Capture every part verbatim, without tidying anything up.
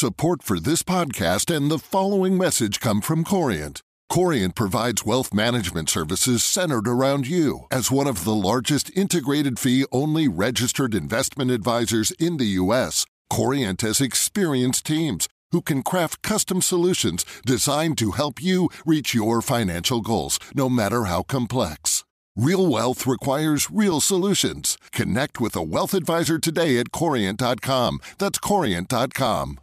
Support for this podcast and the following message come from Corient. Corient provides wealth management services centered around you. As one of the largest integrated fee-only registered investment advisors in the U S, Corient has experienced teams who can craft custom solutions designed to help you reach your financial goals, no matter how complex. Real wealth requires real solutions. Connect with a wealth advisor today at corient dot com. That's corient dot com.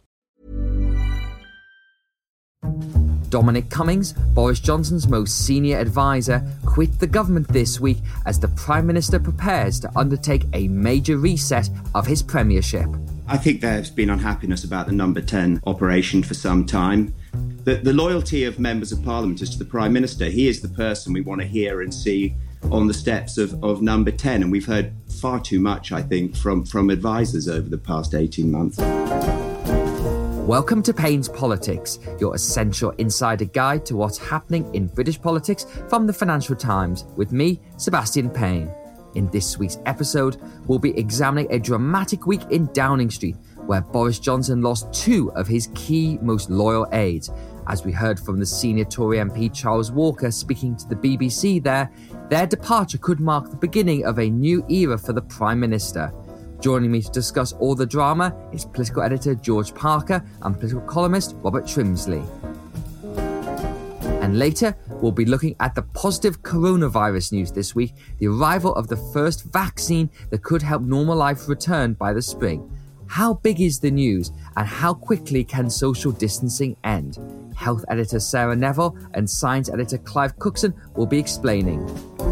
Dominic Cummings, Boris Johnson's most senior advisor, quit the government this week as the Prime Minister prepares to undertake a major reset of his premiership. I think there's been unhappiness about the number ten operation for some time. The, the loyalty of members of Parliament is to the Prime Minister. He is the person we want to hear and see on the steps of, of number ten. And we've heard far too much, I think, from, from advisors over the past eighteen months. Welcome to Payne's Politics, your essential insider guide to what's happening in British politics from the Financial Times, with me, Sebastian Payne. In this week's episode, we'll be examining a dramatic week in Downing Street, where Boris Johnson lost two of his key, most loyal aides. As we heard from the senior Tory M P Charles Walker speaking to the B B C there, their departure could mark the beginning of a new era for the Prime Minister. Joining me to discuss all the drama is political editor George Parker and political columnist Robert Trimsley. And later, we'll be looking at the positive coronavirus news this week, the arrival of the first vaccine that could help normal life return by the spring. How big is the news, and how quickly can social distancing end? Health editor Sarah Neville and science editor Clive Cookson will be explaining.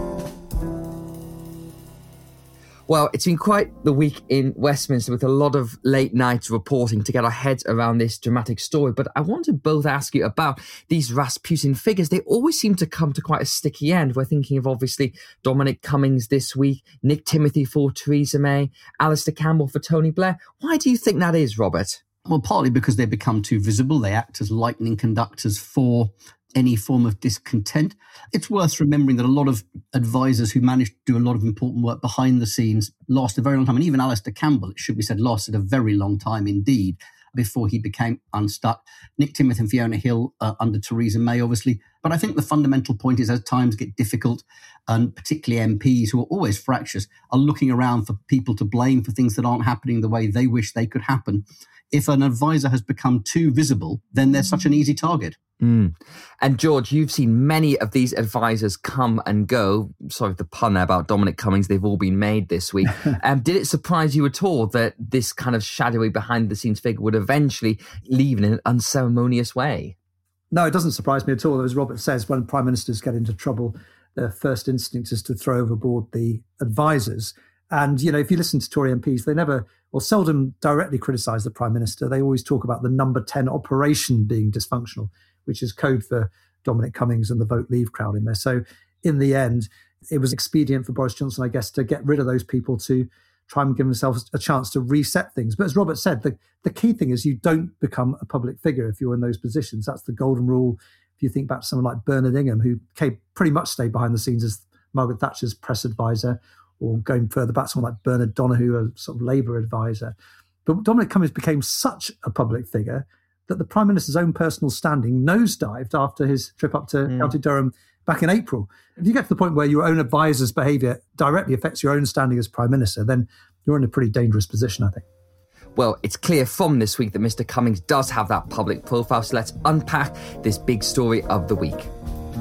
Well, it's been quite the week in Westminster with a lot of late night reporting to get our heads around this dramatic story. But I want to both ask you about these Rasputin figures. They always seem to come to quite a sticky end. We're thinking of obviously Dominic Cummings this week, Nick Timothy for Theresa May, Alistair Campbell for Tony Blair. Why do you think that is, Robert? Well, partly because they become too visible. They act as lightning conductors for any form of discontent. It's worth remembering that a lot of advisors who managed to do a lot of important work behind the scenes lost a very long time. And even Alistair Campbell, it should be said, lasted a very long time indeed before he became unstuck. Nick Timothy and Fiona Hill uh, under Theresa May, obviously. But I think the fundamental point is as times get difficult, and particularly M Ps who are always fractious, are looking around for people to blame for things that aren't happening the way they wish they could happen. If an advisor has become too visible, then they're such an easy target. Mm. And George, you've seen many of these advisors come and go. Sorry for the pun there about Dominic Cummings. They've all been made this week. um, did it surprise you at all that this kind of shadowy behind-the-scenes figure would eventually leave in an unceremonious way? No, it doesn't surprise me at all. As Robert says, when prime ministers get into trouble, their first instinct is to throw overboard the advisors. And, you know, if you listen to Tory M Ps, they never or seldom directly criticise the Prime Minister. They always talk about the number ten operation being dysfunctional, which is code for Dominic Cummings and the Vote Leave crowd in there. So in the end, it was expedient for Boris Johnson, I guess, to get rid of those people to try and give themselves a chance to reset things. But as Robert said, the, the key thing is you don't become a public figure if you're in those positions. That's the golden rule. If you think back to someone like Bernard Ingham, who came, pretty much stayed behind the scenes as Margaret Thatcher's press advisor, or going further back, someone like Bernard Donahue, a sort of Labour advisor. But Dominic Cummings became such a public figure that the Prime Minister's own personal standing nosedived after his trip up to mm. County Durham back in April. If you get to the point where your own advisor's behaviour directly affects your own standing as Prime Minister, then you're in a pretty dangerous position, I think. Well, it's clear from this week that Mister Cummings does have that public profile, so let's unpack this big story of the week.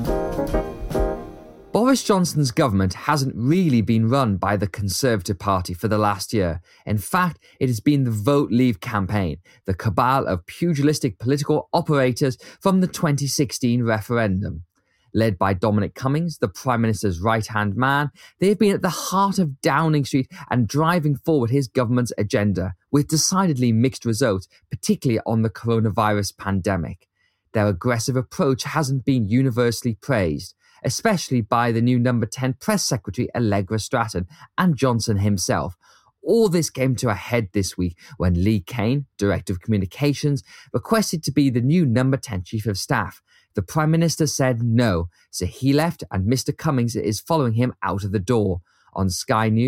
Boris Johnson's government hasn't really been run by the Conservative Party for the last year. In fact, it has been the Vote Leave campaign, the cabal of pugilistic political operators from the twenty sixteen referendum. Led by Dominic Cummings, the Prime Minister's right-hand man, they have been at the heart of Downing Street and driving forward his government's agenda, with decidedly mixed results, particularly on the coronavirus pandemic. Their aggressive approach hasn't been universally praised, especially by the new number ten press secretary Allegra Stratton and Johnson himself. All this came to a head this week when Lee Kane, Director of Communications, requested to be the new number ten Chief of Staff. The Prime Minister said no, so he left and Mister Cummings is following him out of the door. On Sky News,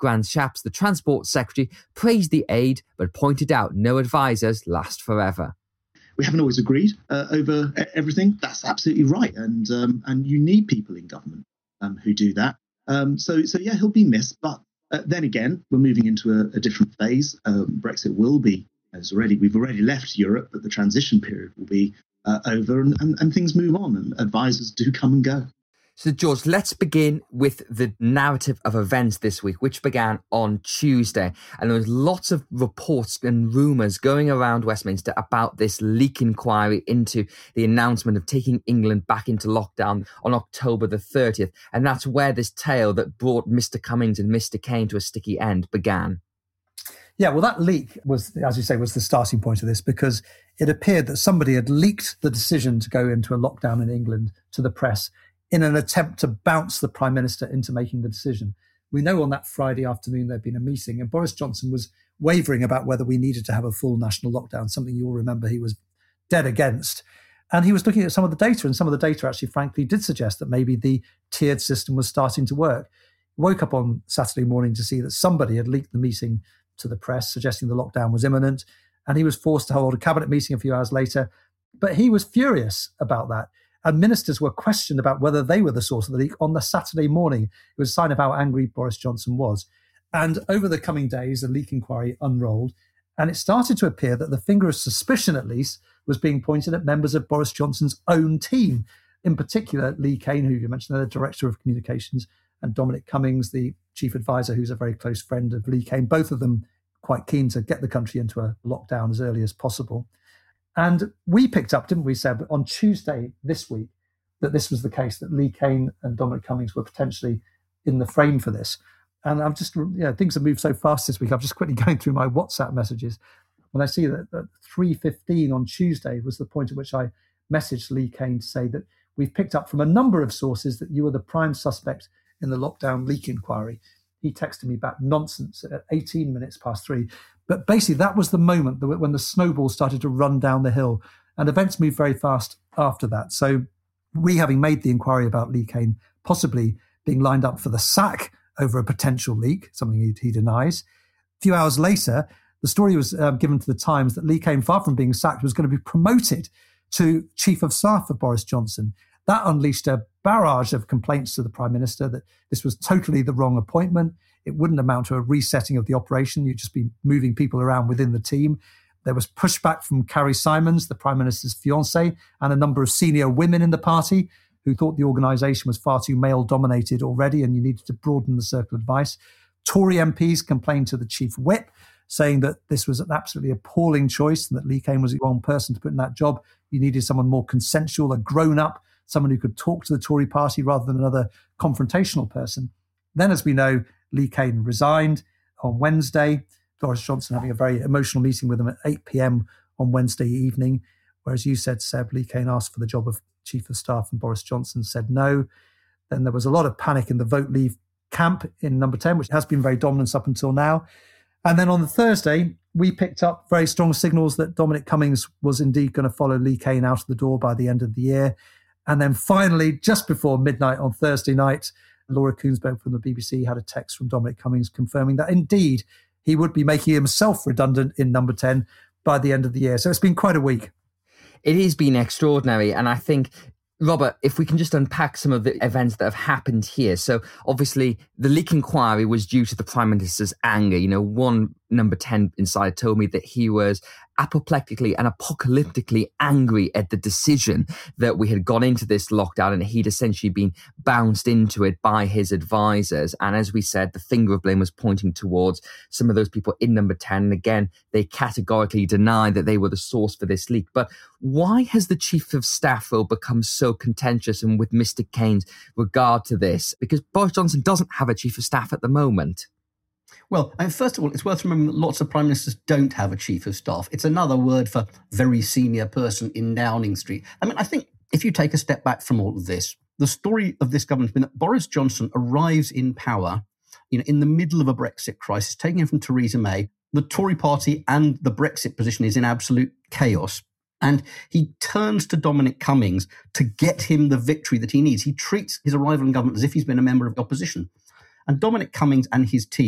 Grant Shapps, the Transport Secretary, praised the aid but pointed out no advisers last forever. We haven't always agreed uh, over everything. That's absolutely right. And um, and you need people in government um, who do that. Um, so, so yeah, he'll be missed. But uh, then again, we're moving into a, a different phase. Um, Brexit will be, as already, we've already left Europe, but the transition period will be uh, over and, and, and things move on and advisors do come and go. So, George, let's begin with the narrative of events this week, which began on Tuesday. And there was lots of reports and rumours going around Westminster about this leak inquiry into the announcement of taking England back into lockdown on October the thirtieth. And that's where this tale that brought Mister Cummings and Mister Cain to a sticky end began. Yeah, well, that leak was, as you say, was the starting point of this, because it appeared that somebody had leaked the decision to go into a lockdown in England to the press in an attempt to bounce the Prime Minister into making the decision. We know on that Friday afternoon there'd been a meeting and Boris Johnson was wavering about whether we needed to have a full national lockdown, something you'll remember he was dead against. And he was looking at some of the data, and some of the data actually, frankly, did suggest that maybe the tiered system was starting to work. He woke up on Saturday morning to see that somebody had leaked the meeting to the press, suggesting the lockdown was imminent, and he was forced to hold a cabinet meeting a few hours later. But he was furious about that. And ministers were questioned about whether they were the source of the leak on the Saturday morning. It was a sign of how angry Boris Johnson was. And over the coming days, the leak inquiry unrolled, and it started to appear that the finger of suspicion, at least, was being pointed at members of Boris Johnson's own team, in particular Lee Cain, who you mentioned, the Director of Communications, and Dominic Cummings, the Chief Advisor, who's a very close friend of Lee Cain, both of them quite keen to get the country into a lockdown as early as possible. And we picked up, didn't we, Seb, on Tuesday this week, that this was the case, that Lee Cain and Dominic Cummings were potentially in the frame for this. And I'm just, you know, things have moved so fast this week. I'm just quickly going through my WhatsApp messages when I see that at three fifteen on Tuesday was the point at which I messaged Lee Cain to say that we've picked up from a number of sources that you are the prime suspect in the lockdown leak inquiry. He texted me back, nonsense, at eighteen minutes past three. But basically, that was the moment that when the snowball started to run down the hill, and events moved very fast after that. So we, having made the inquiry about Lee Cain possibly being lined up for the sack over a potential leak, something he, he denies. A few hours later, the story was uh, given to the Times that Lee Cain, far from being sacked, was going to be promoted to Chief of Staff of Boris Johnson. That unleashed a barrage of complaints to the Prime Minister that this was totally the wrong appointment. It wouldn't amount to a resetting of the operation. You'd just be moving people around within the team. There was pushback from Carrie Simons, the Prime Minister's fiancée, and a number of senior women in the party who thought the organisation was far too male-dominated already and you needed to broaden the circle of advice. Tory M Ps complained to the Chief Whip, saying that this was an absolutely appalling choice and that Lee Cain was the wrong person to put in that job. You needed someone more consensual, a grown-up, someone who could talk to the Tory party rather than another confrontational person. Then, as we know, Lee Cain resigned on Wednesday, Boris Johnson having a very emotional meeting with him at eight p.m. on Wednesday evening, whereas you said, Seb, Lee Cain asked for the job of Chief of Staff and Boris Johnson said no. Then there was a lot of panic in the Vote Leave camp in Number ten, which has been very dominant up until now. And then on the Thursday, we picked up very strong signals that Dominic Cummings was indeed going to follow Lee Cain out of the door by the end of the year. And then finally, just before midnight on Thursday night, Laura Koonsberg from the B B C had a text from Dominic Cummings confirming that indeed he would be making himself redundant in Number ten by the end of the year. So it's been quite a week. It has been extraordinary. And I think, Robert, if we can just unpack some of the events that have happened here. So obviously the leak inquiry was due to the Prime Minister's anger. You know, one Number ten insider told me that he was apoplectically and apocalyptically angry at the decision that we had gone into this lockdown and he'd essentially been bounced into it by his advisors. And as we said, the finger of blame was pointing towards some of those people in Number ten. And again, they categorically denied that they were the source for this leak. But why has the Chief of Staff role become so contentious and with Mister Cain's regard to this? Because Boris Johnson doesn't have a Chief of Staff at the moment. Well, and first of all, it's worth remembering that lots of Prime Ministers don't have a Chief of Staff. It's another word for very senior person in Downing Street. I mean, I think if you take a step back from all of this, the story of this government has been that Boris Johnson arrives in power, you know, in the middle of a Brexit crisis, taking it from Theresa May. The Tory party and the Brexit position is in absolute chaos. And he turns to Dominic Cummings to get him the victory that he needs. He treats his arrival in government as if he's been a member of the opposition. And Dominic Cummings and his team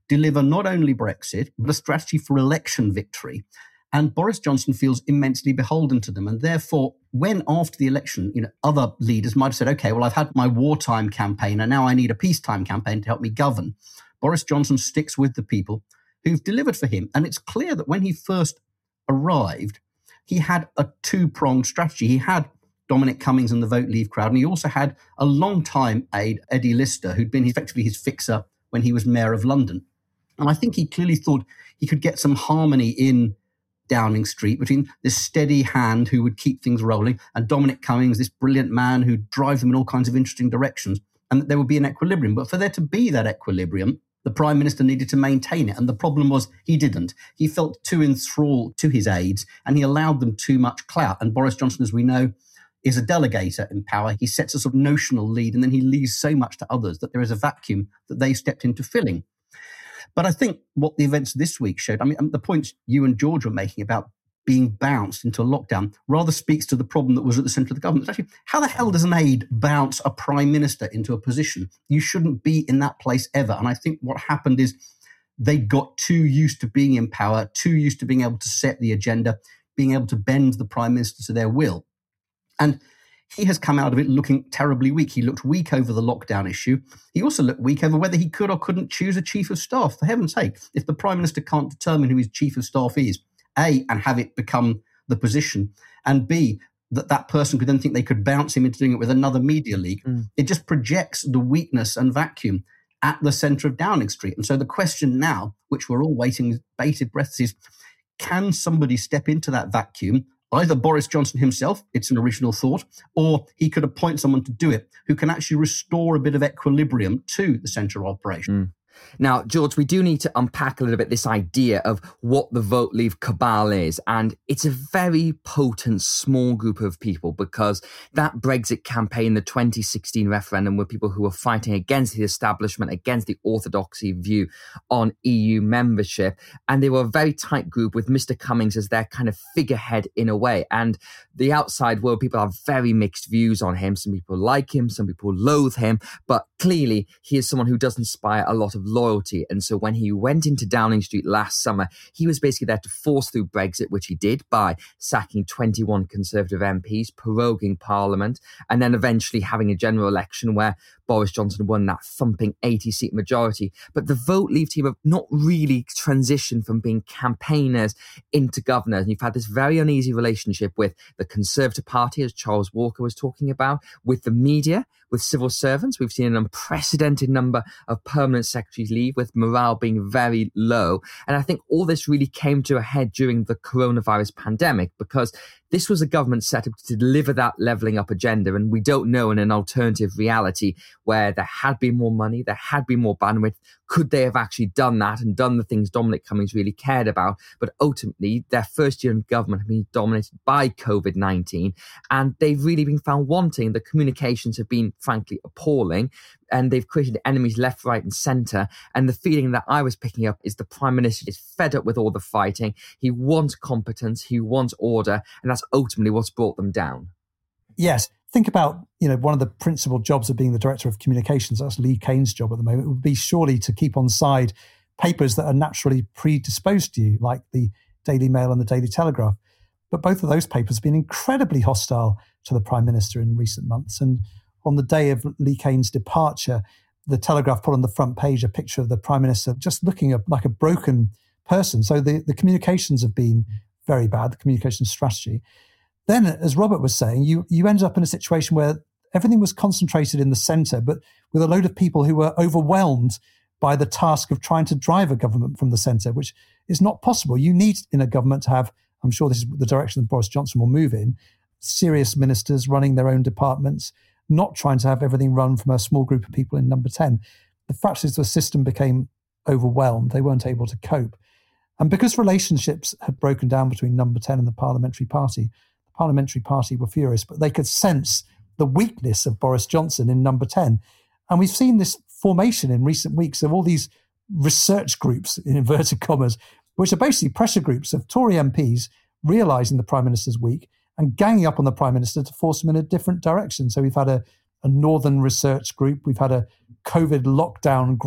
deliver not only Brexit, but a strategy for election victory. And Boris Johnson feels immensely beholden to them. And therefore, when after the election, you know, other leaders might have said, OK, well, I've had my wartime campaign and now I need a peacetime campaign to help me govern. Boris Johnson sticks with the people who've delivered for him. And it's clear that when he first arrived, he had a two-pronged strategy. He had Dominic Cummings and the Vote Leave crowd, and he also had a long-time aide, Eddie Lister, who'd been effectively his fixer when he was mayor of London. And I think he clearly thought he could get some harmony in Downing Street between this steady hand who would keep things rolling and Dominic Cummings, this brilliant man who'd drive them in all kinds of interesting directions, and that there would be an equilibrium. But for there to be that equilibrium, the Prime Minister needed to maintain it. And the problem was he didn't. He felt too enthralled to his aides and he allowed them too much clout. And Boris Johnson, as we know, is a delegator in power. He sets a sort of notional lead and then he leaves so much to others that there is a vacuum that they stepped into filling. But I think what the events this week showed, I mean, the points you and George were making about being bounced into a lockdown rather speaks to the problem that was at the centre of the government. It's actually, how the hell does an aide bounce a prime minister into a position? You shouldn't be in that place ever. And I think what happened is they got too used to being in power, too used to being able to set the agenda, being able to bend the prime minister to their will. And he has come out of it looking terribly weak. He looked weak over the lockdown issue. He also looked weak over whether he could or couldn't choose a chief of staff. For heaven's sake, if the prime minister can't determine who his chief of staff is, A, and have it become the position, and B, that that person could then think they could bounce him into doing it with another media league. Mm. It just projects the weakness and vacuum at the centre of Downing Street. And so the question now, which we're all waiting with bated breath, is can somebody step into that vacuum? Either Boris Johnson himself, it's an original thought, or he could appoint someone to do it who can actually restore a bit of equilibrium to the central operation. Mm. Now, George, we do need to unpack a little bit this idea of what the Vote Leave cabal is. And it's a very potent, small group of people because that Brexit campaign, the twenty sixteen referendum, were people who were fighting against the establishment, against the orthodoxy view on E U membership. And they were a very tight group with Mister Cummings as their kind of figurehead in a way. And the outside world, people have very mixed views on him. Some people like him, some people loathe him. But clearly, he is someone who does inspire a lot of loyalty. And so when he went into Downing Street last summer, he was basically there to force through Brexit, which he did by sacking twenty-one Conservative M Ps, proroguing Parliament, and then eventually having a general election where Boris Johnson won that thumping eighty-seat majority. But the Vote Leave team have not really transitioned from being campaigners into governors. And you've had this very uneasy relationship with the Conservative Party, as Charles Walker was talking about, with the media, with civil servants. We've seen an unprecedented number of permanent secretaries leave, with morale being very low. And I think all this really came to a head during the coronavirus pandemic, because this was a government set up to deliver that levelling up agenda. And we don't know in an alternative reality where there had been more money, there had been more bandwidth, could they have actually done that and done the things Dominic Cummings really cared about? But ultimately, their first year in government have been dominated by COVID nineteen, and they've really been found wanting. The communications have been, frankly, appalling, and they've created enemies left, right and centre. And the feeling that I was picking up is the Prime Minister is fed up with all the fighting. He wants competence, he wants order, and that's ultimately what's brought them down. Yes. Think about, you know, one of the principal jobs of being the Director of Communications, that's Lee Kane's job at the moment, would be surely to keep on side papers that are naturally predisposed to you, like the Daily Mail and the Daily Telegraph. But both of those papers have been incredibly hostile to the Prime Minister in recent months. And on the day of Lee Kane's departure, the Telegraph put on the front page a picture of the Prime Minister just looking like a broken person. So the, the communications have been very bad, the communication strategy. Then, as Robert was saying, you, you ended up in a situation where everything was concentrated in the centre, but with a load of people who were overwhelmed by the task of trying to drive a government from the centre, which is not possible. You need in a government to have, I'm sure this is the direction that Boris Johnson will move in, serious ministers running their own departments, not trying to have everything run from a small group of people in number ten. The fact is the system became overwhelmed. They weren't able to cope. And because relationships had broken down between number ten and the parliamentary party, the parliamentary party were furious, but they could sense the weakness of Boris Johnson in number ten. And we've seen this formation in recent weeks of all these research groups, in inverted commas, which are basically pressure groups of Tory M Ps realising the Prime Minister's weak and ganging up on the Prime Minister to force him in a different direction. So we've had a, a Northern research group, we've had a COVID lockdown group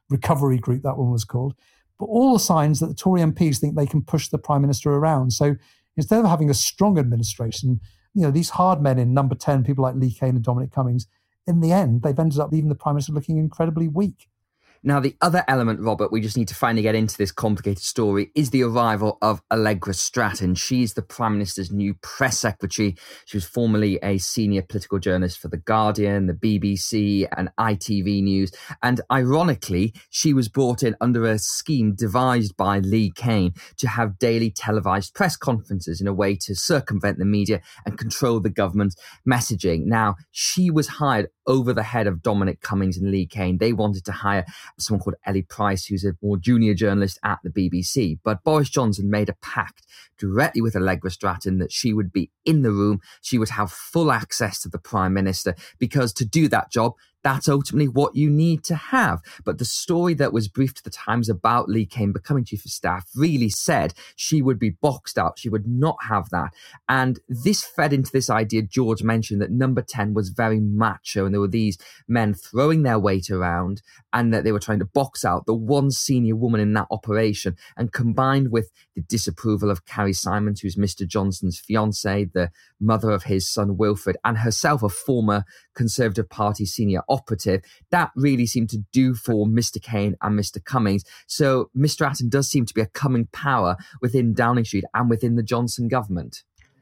recovery group, that one was called. But all the signs that the Tory M Ps think they can push the Prime Minister around. So instead of having a strong administration, you know, these hard men in number ten, people like Lee Kane and Dominic Cummings, in the end, they've ended up leaving the Prime Minister looking incredibly weak. Now, the other element, Robert, we just need to finally get into this complicated story, is the arrival of Allegra Stratton. She's the Prime Minister's new press secretary. She was formerly a senior political journalist for The Guardian, the B B C and I T V News. And ironically, she was brought in under a scheme devised by Lee Kane to have daily televised press conferences in a way to circumvent the media and control the government's messaging. Now, she was hired over the head of Dominic Cummings and Lee Kane. They wanted to hire someone called Ellie Price, who's a more junior journalist at the B B C. But Boris Johnson made a pact directly with Allegra Stratton that she would be in the room. She would have full access to the Prime Minister, because to do that job, that's ultimately what you need to have. But the story that was briefed to the Times about Lee Kane becoming Chief of Staff really said she would be boxed out. She would not have that. And this fed into this idea George mentioned, that number ten was very macho and there were these men throwing their weight around and that they were trying to box out the one senior woman in that operation. And combined with the disapproval of Carrie Simons, who's Mister Johnson's fiancée, the mother of his son Wilfred, and herself a former Conservative Party senior operative, that really seemed to do for Mister Kane and Mister Cummings. So Mister Stratton does seem to be a coming power within Downing Street and within the Johnson government.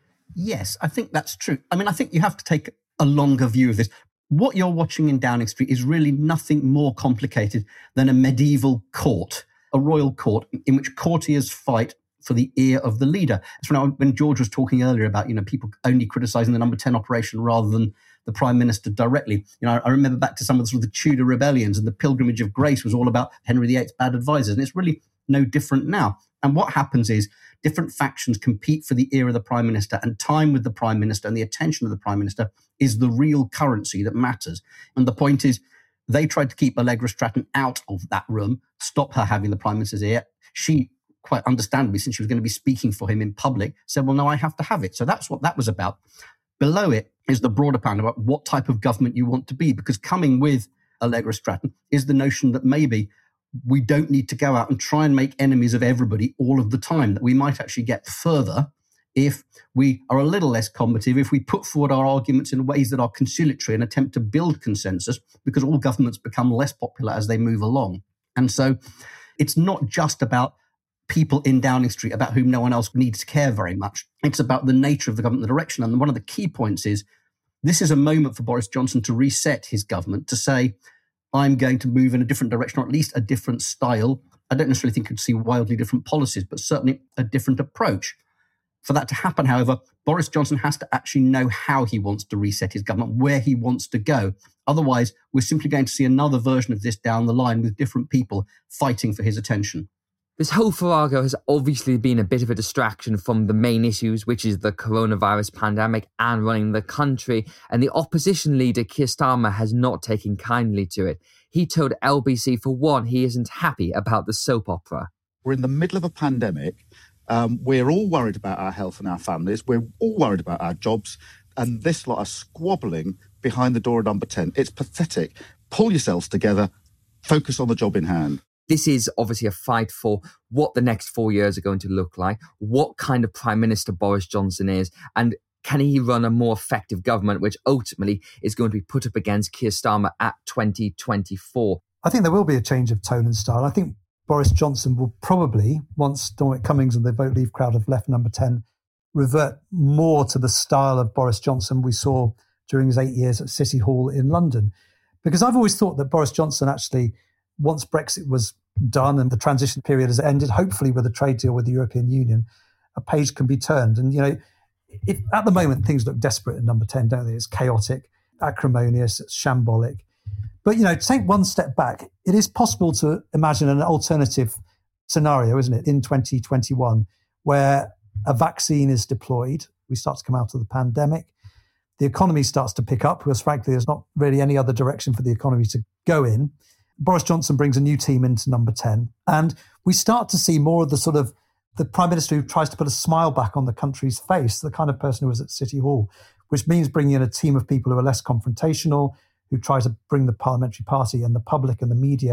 Yes, I think that's true. I mean, I think you have to take a longer view of this. What you're watching in Downing Street is really nothing more complicated than a medieval court, a royal court in which courtiers fight for the ear of the leader. It's when, I, when George was talking earlier about, you know, people only criticising the number ten operation rather than the Prime Minister directly. You know, I remember back to some of the, sort of the Tudor rebellions, and the Pilgrimage of Grace was all about Henry the Eighth's bad advisors. And it's really no different now. And what happens is different factions compete for the ear of the Prime Minister, and time with the Prime Minister and the attention of the Prime Minister is the real currency that matters. And the point is, they tried to keep Allegra Stratton out of that room, stop her having the Prime Minister's ear. She, quite understandably, since she was going to be speaking for him in public, said, well, no, I have to have it. So that's what that was about. Below it is the broader plan about what type of government you want to be, because coming with Allegra Stratton is the notion that maybe we don't need to go out and try and make enemies of everybody all of the time, that we might actually get further if we are a little less combative, if we put forward our arguments in ways that are conciliatory and attempt to build consensus, because all governments become less popular as they move along. And so it's not just about people in Downing Street about whom no one else needs to care very much. It's about the nature of the government, the direction. And one of the key points is this is a moment for Boris Johnson to reset his government, to say, I'm going to move in a different direction, or at least a different style. I don't necessarily think you'd see wildly different policies, but certainly a different approach. For that to happen, however, Boris Johnson has to actually know how he wants to reset his government, where he wants to go. Otherwise, we're simply going to see another version of this down the line with different people fighting for his attention. This whole farrago has obviously been a bit of a distraction from the main issues, which is the coronavirus pandemic and running the country. And the opposition leader, Keir Starmer, has not taken kindly to it. He told L B C, for one, he isn't happy about the soap opera. We're in the middle of a pandemic. Um, we're all worried about our health and our families. We're all worried about our jobs. And this lot are squabbling behind the door of number ten. It's pathetic. Pull yourselves together. Focus on the job in hand. This is obviously a fight for what the next four years are going to look like, what kind of Prime Minister Boris Johnson is, and can he run a more effective government, which ultimately is going to be put up against Keir Starmer at twenty twenty-four. I think there will be a change of tone and style. I think Boris Johnson will probably, once Dominic Cummings and the Vote Leave crowd have left number ten, revert more to the style of Boris Johnson we saw during his eight years at City Hall in London. Because I've always thought that Boris Johnson actually, once Brexit was done and the transition period has ended, hopefully with a trade deal with the European Union, a page can be turned. And, you know, if, at the moment, things look desperate at number ten, don't they? It's chaotic, acrimonious, it's shambolic. But, you know, take one step back. It is possible to imagine an alternative scenario, isn't it, in twenty twenty-one, where a vaccine is deployed, we start to come out of the pandemic, the economy starts to pick up, because frankly, there's not really any other direction for the economy to go in. Boris Johnson brings a new team into number ten, and we start to see more of the sort of the Prime Minister who tries to put a smile back on the country's face, the kind of person who was at City Hall, which means bringing in a team of people who are less confrontational, who try to bring the parliamentary party and the public and the media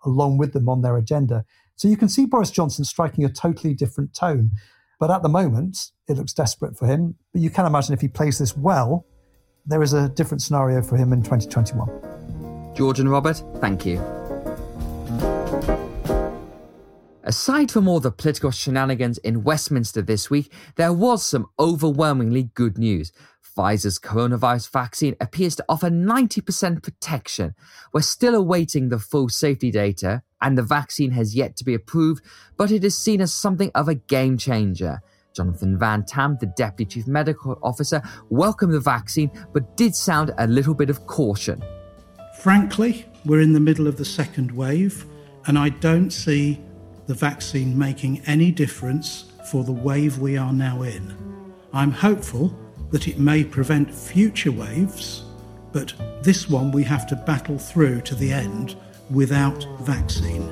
along with them on their agenda. So you can see Boris Johnson striking a totally different tone. But at the moment, it looks desperate for him. But you can imagine if he plays this well, there is a different scenario for him in twenty twenty-one. George and Robert, thank you. Aside from all the political shenanigans in Westminster this week, there was some overwhelmingly good news. Pfizer's coronavirus vaccine appears to offer ninety percent protection. We're still awaiting the full safety data, and the vaccine has yet to be approved, but it is seen as something of a game changer. Jonathan Van Tam, the Deputy Chief Medical Officer, welcomed the vaccine, but did sound a little bit of caution. Frankly, we're in the middle of the second wave, and I don't see the vaccine making any difference for the wave we are now in. I'm hopeful that it may prevent future waves, but this one we have to battle through to the end without vaccine.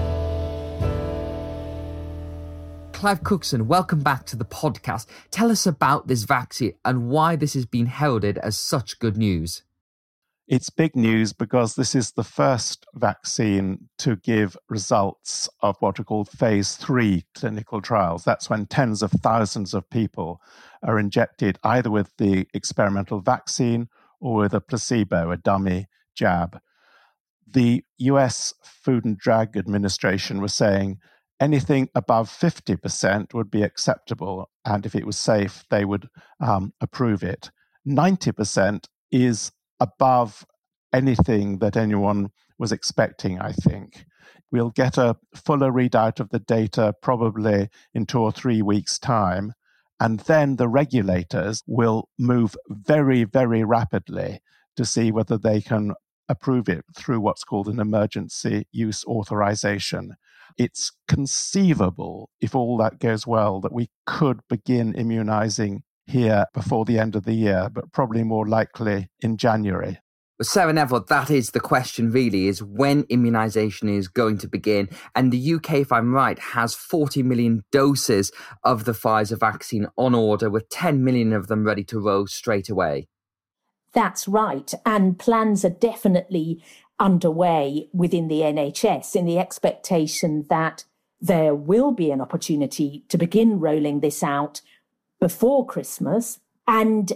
Clive Cookson, welcome back to the podcast. Tell us about this vaccine and why this has been heralded as such good news. It's big news because this is the first vaccine to give results of what are called phase three clinical trials. That's when tens of thousands of people are injected either with the experimental vaccine or with a placebo, a dummy jab. The U S Food and Drug Administration was saying anything above fifty percent would be acceptable, and if it was safe, they would um, approve it. ninety percent is above anything that anyone was expecting, I think. We'll get a fuller readout of the data probably in two or three weeks' time, and then the regulators will move very, very rapidly to see whether they can approve it through what's called an emergency use authorization. It's conceivable, if all that goes well, that we could begin immunizing here before the end of the year, but probably more likely in January. Well, Sarah Neville, that is the question really, is when immunisation is going to begin. And the U K, if I'm right, has forty million doses of the Pfizer vaccine on order, with ten million of them ready to roll straight away. That's right. And plans are definitely underway within the N H S in the expectation that there will be an opportunity to begin rolling this out before Christmas. And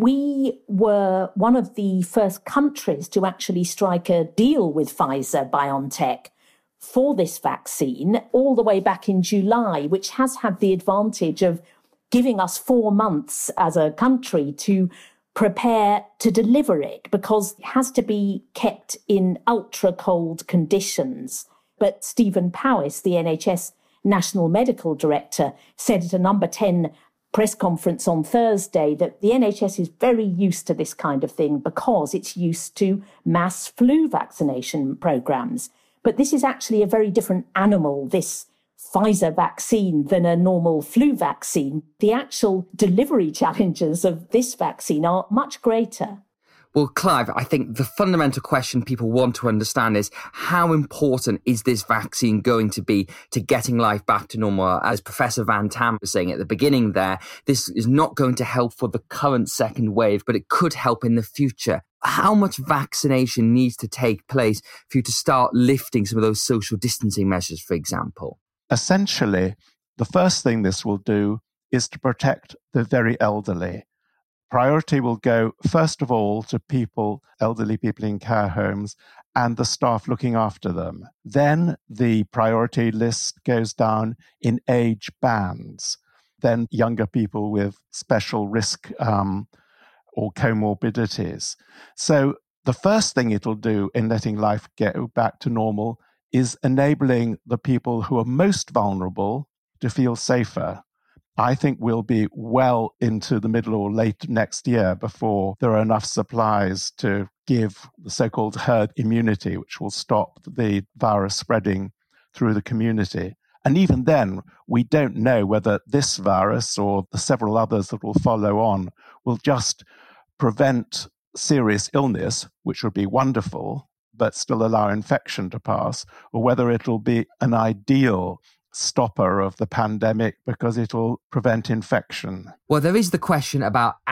we were one of the first countries to actually strike a deal with Pfizer-BioNTech for this vaccine all the way back in July, which has had the advantage of giving us four months as a country to prepare to deliver it, because it has to be kept in ultra-cold conditions. But Stephen Powis, the N H S National Medical Director, said at a number ten press conference on Thursday that the N H S is very used to this kind of thing because it's used to mass flu vaccination programmes. But this is actually a very different animal, this Pfizer vaccine, than a normal flu vaccine. The actual delivery challenges of this vaccine are much greater. Well, Clive, I think the fundamental question people want to understand is how important is this vaccine going to be to getting life back to normal? As Professor Van Tam was saying at the beginning there, this is not going to help for the current second wave, but it could help in the future. How much vaccination needs to take place for you to start lifting some of those social distancing measures, for example? Essentially, the first thing this will do is to protect the very elderly. Priority will go, first of all, to people, elderly people in care homes, and the staff looking after them. Then the priority list goes down in age bands. Then younger people with special risk um, or comorbidities. So the first thing it'll do in letting life go back to normal is enabling the people who are most vulnerable to feel safer. I think we'll be well into the middle or late next year before there are enough supplies to give the so-called herd immunity, which will stop the virus spreading through the community. And even then, we don't know whether this virus or the several others that will follow on will just prevent serious illness, which would be wonderful, but still allow infection to pass, or whether it'll be an ideal stopper of the pandemic because it will prevent infection. Well, there is the question about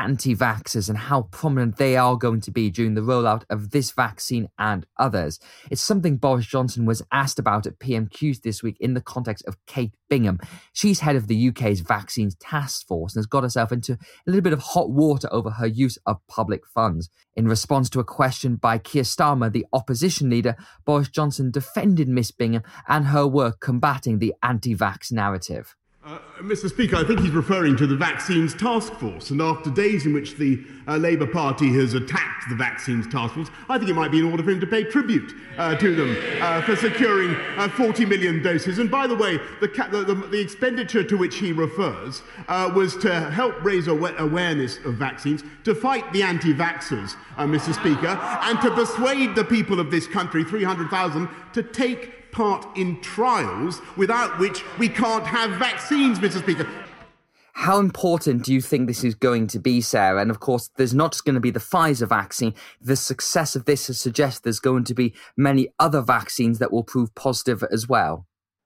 anti-vaxxers and how prominent they are going to be during the rollout of this vaccine and others. It's something Boris Johnson was asked about at P M Qs this week in the context of Kate Bingham. She's head of the U K's Vaccines Task Force and has got herself into a little bit of hot water over her use of public funds. In response to a question by Keir Starmer, the opposition leader, Boris Johnson defended Miss Bingham and her work combating the anti-vax narrative. Uh, Mister Speaker, I think he's referring to the Vaccines Task Force, and after days in which the uh, Labour Party has attacked the Vaccines Task Force, I think it might be in order for him to pay tribute uh, to them uh, for securing uh, forty million doses. And by the way, the, ca- the, the, the expenditure to which he refers uh, was to help raise aw- awareness of vaccines, to fight the anti-vaxxers, uh, Mister Speaker, and to persuade the people of this country, three hundred thousand, to take part in trials without which we can't have vaccines, Mister Speaker. How important do you think this is going to be, Sarah? And of course, there's not just going to be the Pfizer vaccine. The success of this suggests there's going to be many other vaccines that will prove positive as well.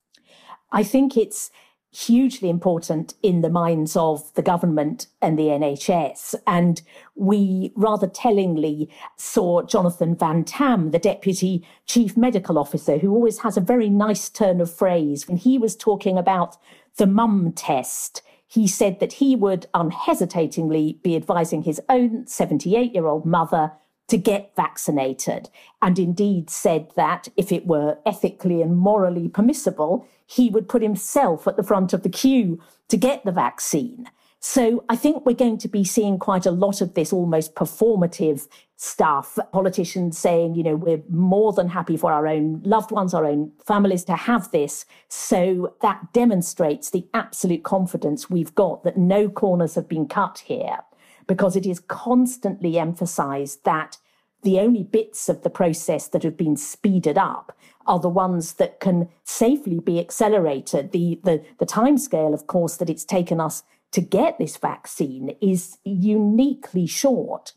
I think it's hugely important in the minds of the government and the N H S. And we rather tellingly saw Jonathan Van Tam, the Deputy Chief Medical Officer, who always has a very nice turn of phrase. When he was talking about the mum test, he said that he would unhesitatingly be advising his own seventy-eight-year-old mother to get vaccinated, and indeed said that if it were ethically and morally permissible, he would put himself at the front of the queue to get the vaccine. So I think we're going to be seeing quite a lot of this almost performative stuff. Politicians saying, you know, we're more than happy for our own loved ones, our own families to have this. So that demonstrates the absolute confidence we've got that no corners have been cut here, because it is constantly emphasised that the only bits of the process that have been speeded up are the ones that can safely be accelerated. The, the, the timescale, of course, that it's taken us to get this vaccine is uniquely short.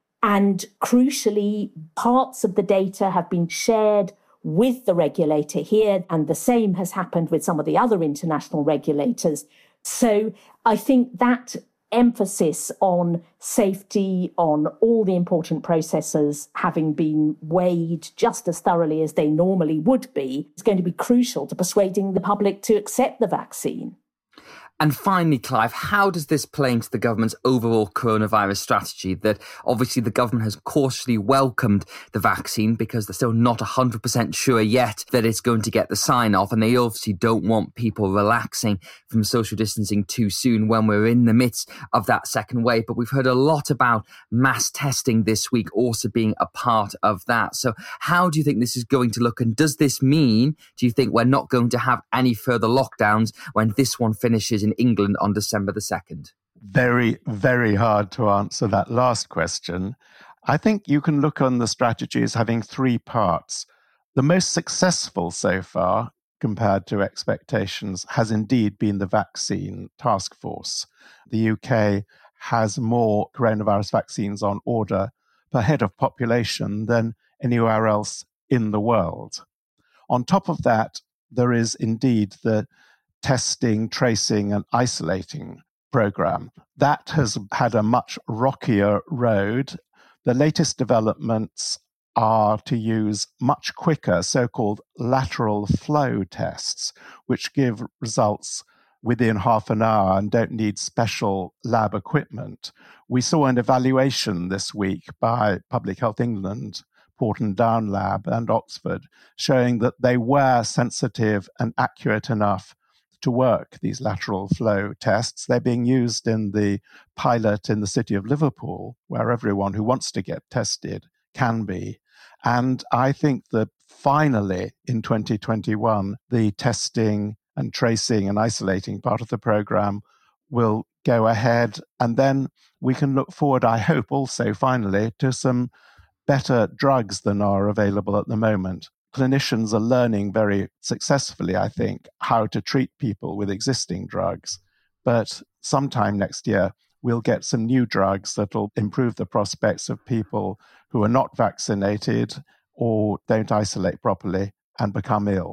And crucially, parts of the data have been shared with the regulator here, and the same has happened with some of the other international regulators. So I think that emphasis on safety, on all the important processes having been weighed just as thoroughly as they normally would be, is going to be crucial to persuading the public to accept the vaccine. And finally, Clive, how does this play into the government's overall coronavirus strategy? That obviously the government has cautiously welcomed the vaccine because they're still not one hundred percent sure yet that it's going to get the sign-off. And they obviously don't want people relaxing from social distancing too soon when we're in the midst of that second wave. But we've heard a lot about mass testing this week also being a part of that. So how do you think this is going to look? And does this mean, do you think we're not going to have any further lockdowns when this one finishes in England on December the second? Very, very hard to answer that last question. I think you can look on the strategy as having three parts. The most successful so far, compared to expectations, has indeed been the vaccine task force. The U K has more coronavirus vaccines on order per head of population than anywhere else in the world. On top of that, there is indeed the testing, tracing, and isolating program. That has had a much rockier road. The latest developments are to use much quicker so-called lateral flow tests, which give results within half an hour and don't need special lab equipment. We saw an evaluation this week by Public Health England, Porton Down Lab, and Oxford, showing that they were sensitive and accurate enough to work, these lateral flow tests. They're being used in the pilot in the city of Liverpool, where everyone who wants to get tested can be. And I think that finally in twenty twenty-one, the testing and tracing and isolating part of the program will go ahead. And then we can look forward, I hope, also finally to some better drugs than are available at the moment. Clinicians are learning very successfully, I think, how to treat people with existing drugs. But sometime next year, we'll get some new drugs that will improve the prospects of people who are not vaccinated or don't isolate properly and become ill.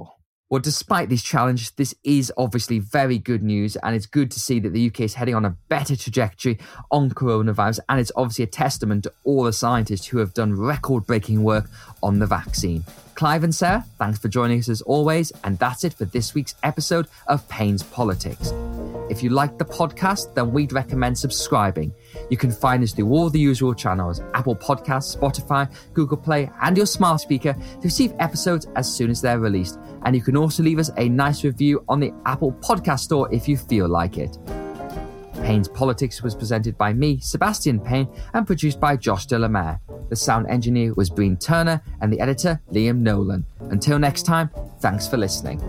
Well, despite these challenges, this is obviously very good news, and it's good to see that the U K is heading on a better trajectory on coronavirus, and it's obviously a testament to all the scientists who have done record-breaking work on the vaccine. Clive and Sarah, thanks for joining us as always, and that's it for this week's episode of Payne's Politics. If you like the podcast, then we'd recommend subscribing. You can find us through all the usual channels, Apple Podcasts, Spotify, Google Play, and your smart speaker to receive episodes as soon as they're released. And you can also leave us a nice review on the Apple Podcast Store if you feel like it. Payne's Politics was presented by me, Sebastian Payne, and produced by Josh De La Mare. The sound engineer was Breen Turner, and the editor, Liam Nolan. Until next time, thanks for listening.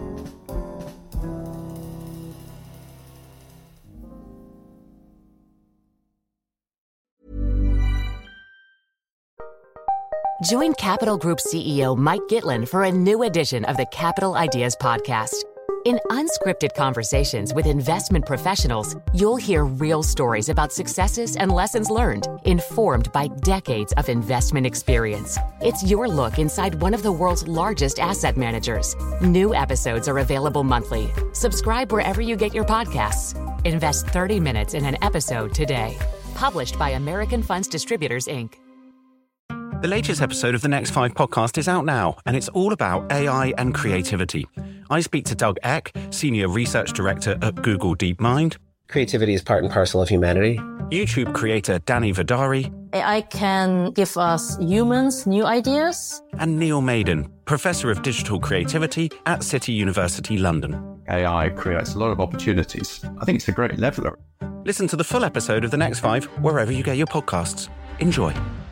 Join Capital Group C E O Mike Gitlin for a new edition of the Capital Ideas Podcast. In unscripted conversations with investment professionals, you'll hear real stories about successes and lessons learned, informed by decades of investment experience. It's your look inside one of the world's largest asset managers. New episodes are available monthly. Subscribe wherever you get your podcasts. Invest thirty minutes in an episode today. Published by American Funds Distributors, Incorporated. The latest episode of the Next Five podcast is out now, and it's all about A I and creativity. I speak to Doug Eck, Senior Research Director at Google DeepMind. Creativity is part and parcel of humanity. YouTube creator Danny Vidari. A I can give us humans new ideas. And Neil Maiden, Professor of Digital Creativity at City University London. A I creates a lot of opportunities. I think it's a great leveler. Listen to the full episode of The Next Five wherever you get your podcasts. Enjoy.